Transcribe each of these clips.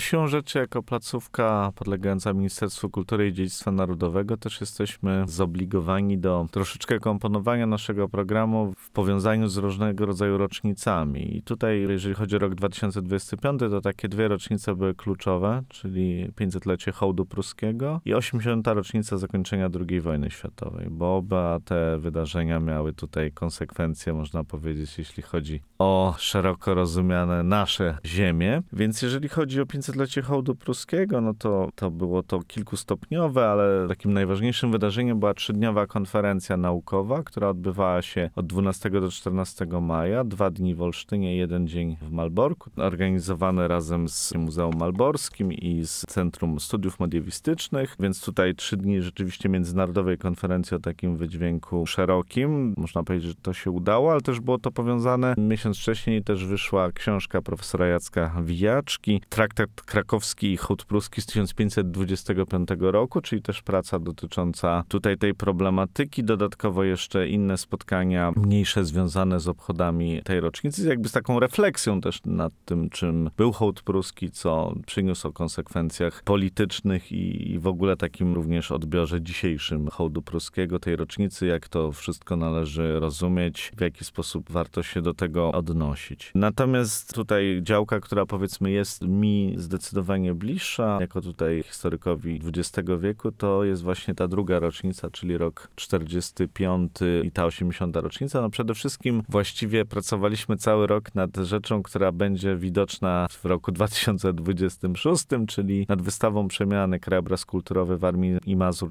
siłą rzeczy jako placówka podlegająca Ministerstwu Kultury i Dziedzictwa Narodowego też jesteśmy zobligowani do troszeczkę komponowania naszego programu w powiązaniu z różnego rodzaju rocznicami. I tutaj, jeżeli chodzi o rok 2025, to takie dwie rocznice były kluczowe, czyli 500-lecie hołdu pruskiego i 80. rocznica zakończenia II wojny światowej, bo oba te wydarzenia miały tutaj konsekwencje, można powiedzieć, jeśli chodzi o szeroko rozumiane nasze ziemie. Więc jeżeli chodzi o 500-lecie hołdu pruskiego, no to było to kilkustopniowe, ale takim najważniejszym wydarzeniem była 3-dniowa konferencja naukowa, która odbywała się od 12 do 14 maja, 2 dni w Olsztynie, 1 dzień w Malborku, organizowane razem z Muzeum Malborskim i z Centrum Studiów Mediewistycznych, więc tutaj 3 dni rzeczywiście międzynarodowej konferencji o takim wydźwięku szerokim. Można powiedzieć, że to się udało, ale też było to powiązane. Miesiąc wcześniej też wyszła książka profesora Jacka Wijaczki, Traktat Krakowski i Hołd Pruski z 1525 roku, czyli też praca dotycząca tutaj tej problematyki. Dodatkowo jeszcze inne spotkania mniejsze związane z obchodami tej rocznicy, jakby z taką refleksją też nad tym, czym był hołd pruski, co przyniósł o konsekwencjach politycznych i w ogóle takim również odbiorze dzisiejszym hołdu pruskiego, tej rocznicy, jak to wszystko należy rozumieć, w jaki sposób warto się do tego odnosić. Natomiast tutaj działka, która powiedzmy jest mi zdecydowanie bliższa, jako tutaj historykowi XX wieku, to jest właśnie ta druga rocznica, czyli rok 45 i ta 80. rocznica. No przede wszystkim właściwie pracowaliśmy cały rok nad rzeczą, która będzie widoczna w roku 2026, czyli nad wystawą przemiany Krajobraz kulturowy Warmii i Mazur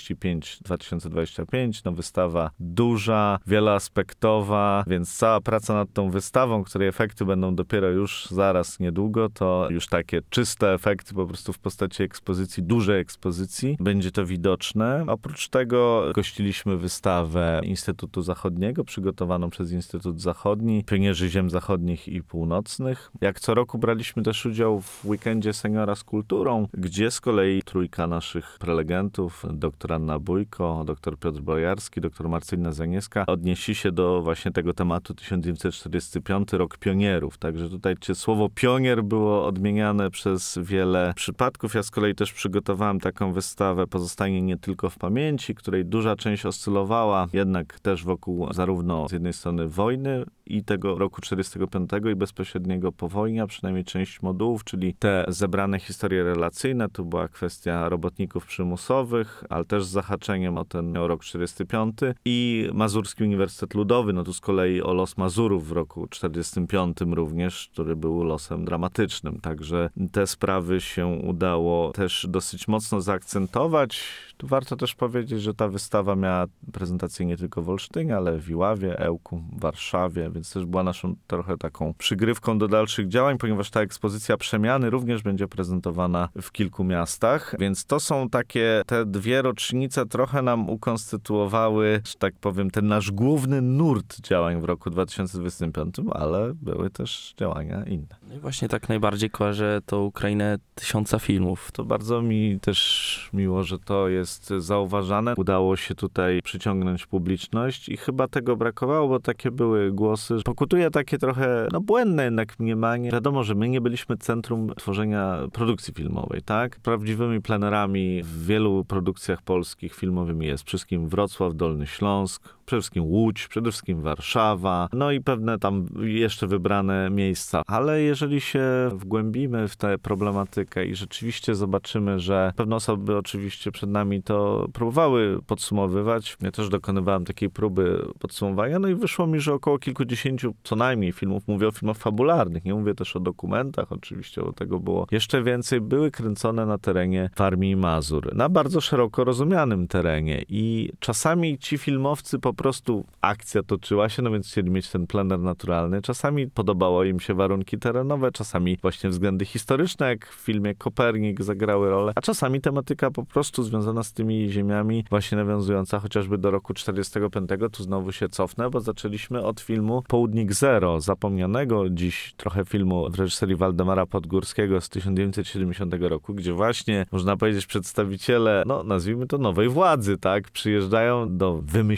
45-2025. No wystawa duża, wieloaspektowa, więc cała praca nad tą wystawą, której efekty będą dopiero już zaraz niedługo, to już takie czyste efekty po prostu w postaci ekspozycji, dużej ekspozycji. Będzie to widoczne. Oprócz tego gościliśmy wystawę Instytutu Zachodniego, przygotowaną przez Instytut Zachodni, pionierzy ziem zachodnich i północnych. Jak co roku braliśmy też udział w weekendzie Seniora z Kulturą, gdzie z kolei trójka naszych prelegentów, dr Anna Bójko, dr Piotr Bojarski, dr Marcelina Zanieska, odnieśli się do właśnie tego tematu 1945, rok pionierów. Także tutaj słowo pionier było odmieniane przez wiele przypadków. Ja z kolei też przygotowałem taką wystawę Pozostanie nie tylko w pamięci, której duża część oscylowała jednak też wokół zarówno z jednej strony wojny i tego roku 45 i bezpośredniego po wojnie, a przynajmniej część modułów, czyli te zebrane historie relacyjne. Tu była kwestia robotników przymusowych, ale też z zahaczeniem o ten rok 45 i Mazurski Uniwersytet Ludowy, no tu z kolei o los Mazurów w roku 45 również, który był losem dramatycznym. Także te sprawy się udało też dosyć mocno zaakcentować. Tu warto też powiedzieć, że ta wystawa miała prezentację nie tylko w Olsztynie, ale w Iławie, Ełku, Warszawie, więc też była naszą trochę taką przygrywką do dalszych działań, ponieważ ta ekspozycja przemiany również będzie prezentowana w kilku miastach, więc to są takie, te dwie rocznice trochę nam ukonstytuowały, że tak powiem, ten nasz główny nurt działań w roku 2025, ale były też działania inne. No i właśnie tak najbardziej kojarzę tą Ukrainę 1000 filmów. To bardzo mi też miło, że to jest zauważane. Udało się tutaj przyciągnąć publiczność i chyba tego brakowało, bo takie były głosy. Pokutuje takie trochę, błędne jednak mniemanie. Wiadomo, że my nie byliśmy centrum tworzenia produkcji filmowej, tak? Prawdziwymi plenerami w wielu produkcjach polskich filmowymi jest przede wszystkim Wrocław, Dolny Śląsk, przede wszystkim Łódź, przede wszystkim Warszawa, no i pewne tam jeszcze wybrane miejsca. Ale jeżeli się wgłębimy w tę problematykę i rzeczywiście zobaczymy, że pewne osoby oczywiście przed nami to próbowały podsumowywać. Ja też dokonywałem takiej próby podsumowania, no i wyszło mi, że około kilkudziesięciu co najmniej filmów, mówię o filmach fabularnych, nie mówię też o dokumentach, oczywiście o tego było jeszcze więcej, były kręcone na terenie Warmii i Mazur, na bardzo szeroko rozumianym terenie i czasami ci filmowcy po prostu akcja toczyła się, no więc chcieli mieć ten plener naturalny. Czasami podobało im się warunki terenowe, czasami właśnie względy historyczne, jak w filmie Kopernik zagrały rolę, a czasami tematyka po prostu związana z tymi ziemiami, właśnie nawiązująca chociażby do roku 45. Tu znowu się cofnę, bo zaczęliśmy od filmu Południk Zero, zapomnianego dziś trochę filmu w reżyserii Waldemara Podgórskiego z 1970 roku, gdzie właśnie, można powiedzieć, przedstawiciele, nazwijmy to nowej władzy, tak, przyjeżdżają do wymyślonej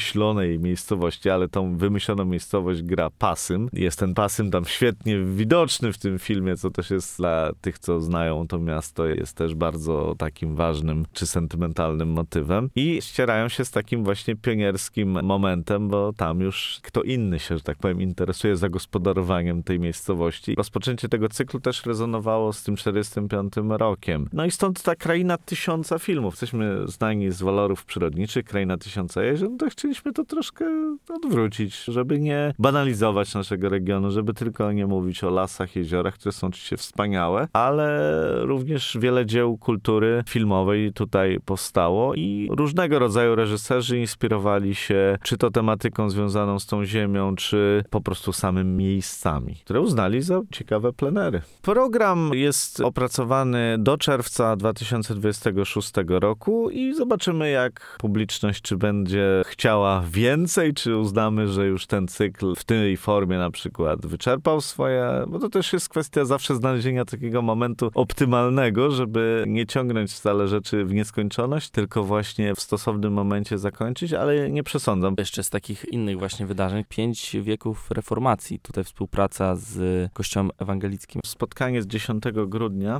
wymyślonej miejscowości, ale tą wymyśloną miejscowość gra Pasym. Jest ten Pasym tam świetnie widoczny w tym filmie, co też jest dla tych, co znają to miasto, jest też bardzo takim ważnym czy sentymentalnym motywem. I ścierają się z takim właśnie pionierskim momentem, bo tam już kto inny się, że tak powiem, interesuje zagospodarowaniem tej miejscowości. Rozpoczęcie tego cyklu też rezonowało z tym 45 rokiem. No i stąd ta kraina 1000 filmów. Jesteśmy znani z walorów przyrodniczych, kraina 1000 jezior, no to chcieliśmy to troszkę odwrócić, żeby nie banalizować naszego regionu, żeby tylko nie mówić o lasach, jeziorach, które są oczywiście wspaniałe, ale również wiele dzieł kultury filmowej tutaj powstało i różnego rodzaju reżyserzy inspirowali się czy to tematyką związaną z tą ziemią, czy po prostu samymi miejscami, które uznali za ciekawe plenery. Program jest opracowany do czerwca 2026 roku i zobaczymy, jak publiczność, czy będzie chciała więcej, czy uznamy, że już ten cykl w tej formie na przykład wyczerpał swoje, bo to też jest kwestia zawsze znalezienia takiego momentu optymalnego, żeby nie ciągnąć wcale rzeczy w nieskończoność, tylko właśnie w stosownym momencie zakończyć, ale nie przesądzam. Jeszcze z takich innych właśnie wydarzeń, 5 wieków reformacji, tutaj współpraca z Kościołem Ewangelickim. Spotkanie z 10 grudnia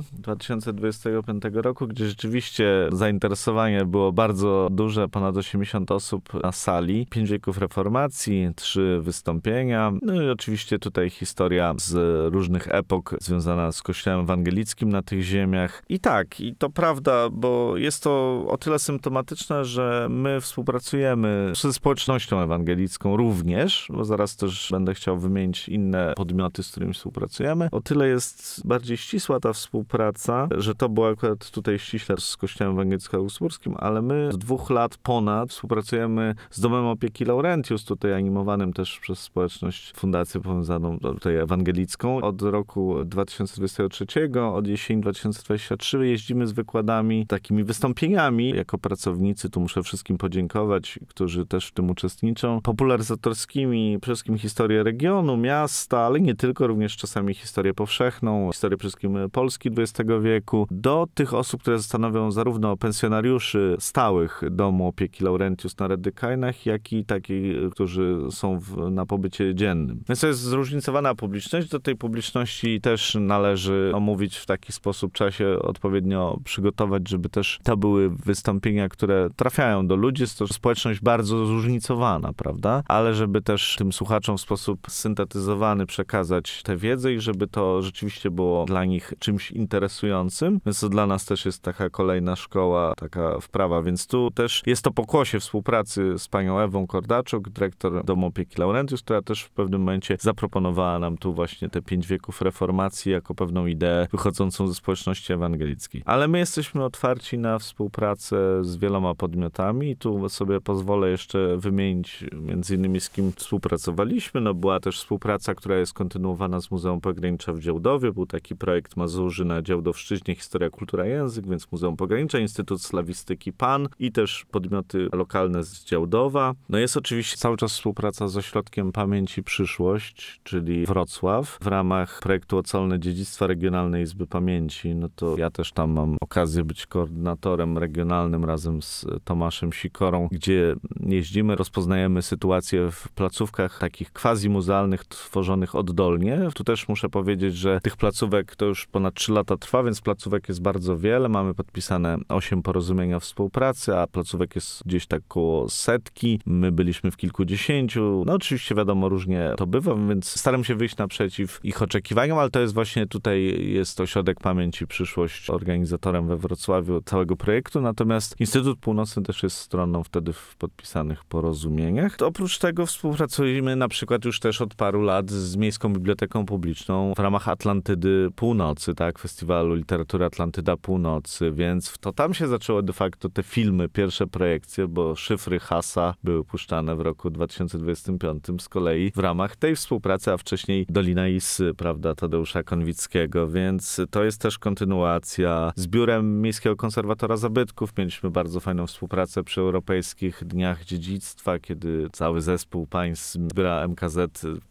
2025 roku, gdzie rzeczywiście zainteresowanie było bardzo duże, ponad 80 osób na sali. 5 wieków reformacji, 3 wystąpienia, no i oczywiście tutaj historia z różnych epok związana z Kościołem Ewangelickim na tych ziemiach. I tak, i to prawda, bo jest to o tyle symptomatyczne, że my współpracujemy ze społecznością ewangelicką również, bo zaraz też będę chciał wymienić inne podmioty, z którymi współpracujemy. O tyle jest bardziej ścisła ta współpraca, że to było akurat tutaj ściśle z Kościołem Ewangelicko-Augsburskim, ale my od 2 lat ponad współpracujemy z Domem Opieki Laurentius, tutaj animowanym też przez społeczność, fundację powiązaną tutaj ewangelicką. Od roku 2023, od jesieni 2023 jeździmy z wykładami, takimi wystąpieniami jako pracownicy. Tu muszę wszystkim podziękować, którzy też w tym uczestniczą. Popularyzatorskimi, przede wszystkim historię regionu, miasta, ale nie tylko, również czasami historię powszechną, historię przede wszystkim Polski XX wieku, do tych osób, które stanowią zarówno pensjonariuszy stałych Domu Opieki Laurentius na Redykajnach, jak i takich, którzy są na pobycie dziennym. Więc to jest zróżnicowana publiczność. Do tej publiczności też należy omówić w taki sposób, trzeba się odpowiednio przygotować, żeby też to były wystąpienia, które trafiają do ludzi. Jest to społeczność bardzo zróżnicowana, prawda? Ale żeby też tym słuchaczom w sposób syntetyzowany przekazać tę wiedzę i żeby to rzeczywiście było dla nich czymś interesującym. Więc to dla nas też jest taka kolejna szkoła, taka wprawa. Więc tu też jest to pokłosie współpracy z panią Ewą Kordaczuk, dyrektor Domu Opieki Laurentius, która też w pewnym momencie zaproponowała nam tu właśnie te 5 wieków reformacji jako pewną ideę wychodzącą ze społeczności ewangelickiej. Ale my jesteśmy otwarci na współpracę z wieloma podmiotami i tu sobie pozwolę jeszcze wymienić między innymi z kim współpracowaliśmy. No była też współpraca, która jest kontynuowana z Muzeum Pogranicza w Działdowie. Był taki projekt Mazurzy na Działdowszczyźnie, Historia, Kultura, Język, więc Muzeum Pogranicza, Instytut Slawistyki PAN i też podmioty lokalne z Działdowa. No jest oczywiście cały czas współpraca z Ośrodkiem Pamięć i Przyszłość, czyli Wrocław, w ramach projektu Ocalone Dziedzictwa Regionalnej Izby Pamięci. No to ja też tam mam okazję być koordynatorem regionalnym razem z Tomaszem Sikorą, gdzie jeździmy, rozpoznajemy sytuację w placówkach takich quasi-muzealnych, tworzonych oddolnie. Tu też muszę powiedzieć, że tych placówek to już ponad 3 lata trwa, więc placówek jest bardzo wiele. Mamy podpisane 8 porozumienia współpracy, a placówek jest gdzieś tak około 100. My byliśmy w kilkudziesięciu. No oczywiście wiadomo, różnie to bywa, więc staram się wyjść naprzeciw ich oczekiwaniom, ale to jest właśnie tutaj jest Ośrodek Pamięć i Przyszłość organizatorem we Wrocławiu całego projektu, natomiast Instytut Północny też jest stroną wtedy w podpisanych porozumieniach. To oprócz tego współpracujemy na przykład już też od paru lat z Miejską Biblioteką Publiczną w ramach Atlantydy Północy, tak, Festiwalu Literatury Atlantyda Północy, więc to tam się zaczęło de facto te filmy, pierwsze projekcje, bo Szyfry Hasa były puszczane w roku 2025 z kolei w ramach tej współpracy, a wcześniej Dolina Isy, prawda, Tadeusza Konwickiego, więc to jest też kontynuacja. Z Biurem Miejskiego Konserwatora Zabytków mieliśmy bardzo fajną współpracę przy Europejskich Dniach Dziedzictwa, kiedy cały zespół państw z biura MKZ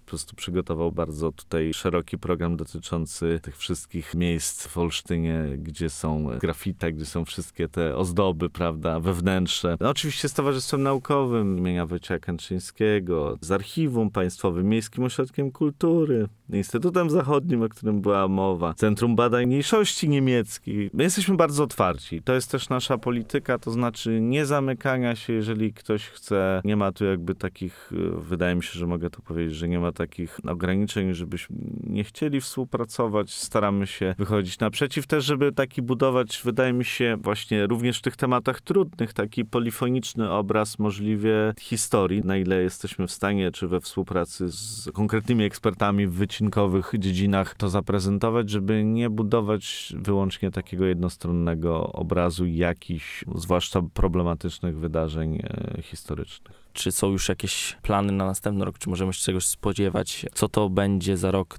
po prostu przygotował bardzo tutaj szeroki program dotyczący tych wszystkich miejsc w Olsztynie, gdzie są grafita, gdzie są wszystkie te ozdoby, prawda, wewnętrzne. No, oczywiście z Towarzystwem Naukowym imienia Wojciecha Kętrzyńskiego, z Archiwum Państwowym, Miejskim Ośrodkiem Kultury, Instytutem Zachodnim, o którym była mowa, Centrum Badań Mniejszości Niemieckich. My jesteśmy bardzo otwarci. To jest też nasza polityka, to znaczy nie zamykania się, jeżeli ktoś chce. Nie ma tu jakby takich, wydaje mi się, że mogę to powiedzieć, że nie ma takich ograniczeń, żebyśmy nie chcieli współpracować. Staramy się wychodzić naprzeciw też, żeby taki budować, wydaje mi się, właśnie również w tych tematach trudnych, taki polifoniczny obraz możliwie historii, na ile jesteśmy w stanie, czy we współpracy z konkretnymi ekspertami w wycinkowych dziedzinach to zaprezentować, żeby nie budować wyłącznie takiego jednostronnego obrazu jakichś, zwłaszcza problematycznych wydarzeń historycznych. Czy są już jakieś plany na następny rok? Czy możemy się czegoś spodziewać? Co to będzie za rok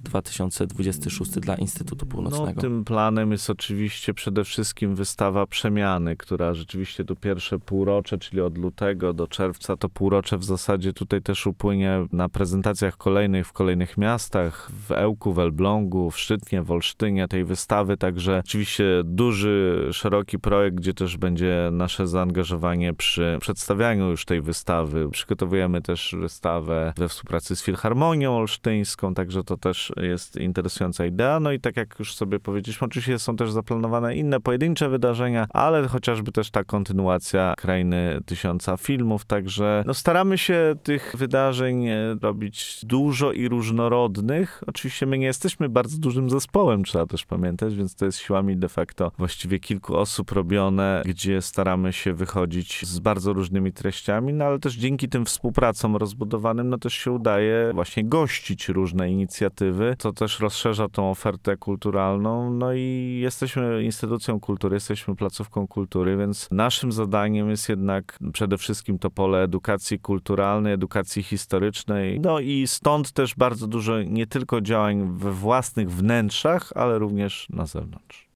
2026 dla Instytutu Północnego? No, tym planem jest oczywiście przede wszystkim wystawa Przemiany, która rzeczywiście tu pierwsze półrocze, czyli od lutego do czerwca, to półrocze w zasadzie tutaj też upłynie na prezentacjach kolejnych w kolejnych miastach, w Ełku, w Elblągu, w Szczytnie, w Olsztynie tej wystawy, także oczywiście duży, szeroki projekt, gdzie też będzie nasze zaangażowanie przy przedstawianiu już tej wystawy. Przygotowujemy też wystawę we współpracy z Filharmonią Olsztyńską, także to też jest interesująca idea. No i tak jak już sobie powiedzieliśmy, oczywiście są też zaplanowane inne pojedyncze wydarzenia, ale chociażby też ta kontynuacja Krainy Tysiąca Filmów, także no staramy się tych wydarzeń robić dużo i różnorodnych. Oczywiście my nie jesteśmy bardzo dużym zespołem, trzeba też pamiętać, więc to jest siłami de facto właściwie kilku osób robione, gdzie staramy się wychodzić z bardzo różnymi treściami, no ale też dzięki tym współpracom rozbudowanym, no też się udaje właśnie gościć różne inicjatywy, co też rozszerza tą ofertę kulturalną, no i jesteśmy instytucją kultury, jesteśmy placówką kultury, więc naszym zadaniem jest jednak przede wszystkim to pole edukacji kulturalnej, edukacji historycznej, no i stąd też bardzo dużo nie tylko działań we własnych wnętrzach, ale również na zewnątrz.